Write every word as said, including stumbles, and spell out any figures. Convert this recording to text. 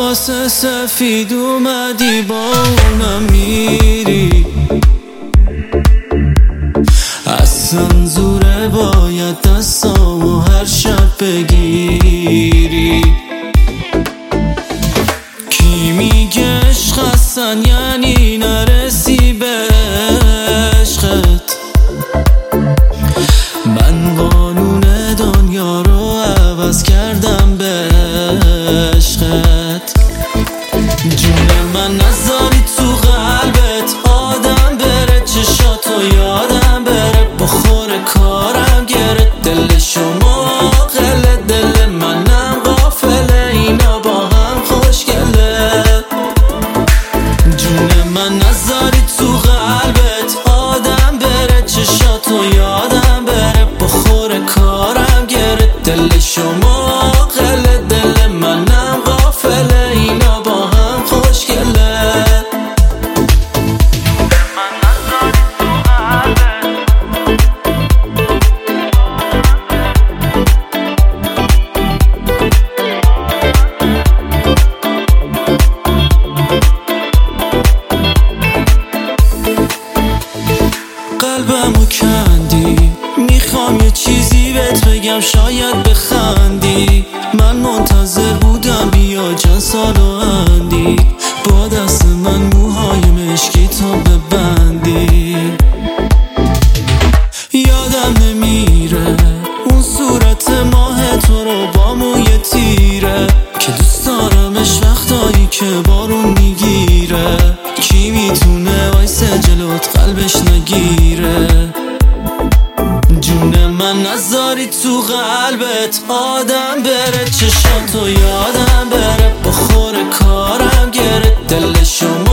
لباس سفید اومدی با اونم میری، اصلا زوره باید دستامو هر شب بگیری. کی میگه عشق اصلا یعنی نرسی به عشقت؟ من قانون دنیا رو عوض کردم به عشقت. جون من نذاری تو قلبت آدم بره، چشاتو یادم بره، بخور کارم گره، دل شما قله، دل منم غافله، اینا با هم خوشگله. جون من نذاری تو قلبت آدم بره، چشاتو یادم بره، بخور کارم گره، دل شما قله، دل منم غافله، اینا با هم خوشگله. قلبمو کندی، میخوام یه چیزی بهت بگم شاید بخندی. من منتظر بودم بیا چند سال و اندی، با دست من موهای مشکی تا ببندی. یادم نمیره اون صورت ماه تو رو با موی تیره، که دوست دارمش وقتایی که بارون میگیره. کی میتونه وایسه جلوت قلبش نگیره؟ جون من نذاری تو قلبت آدم بره، چشاتو یادم بره، بخور کارم گره، دل شما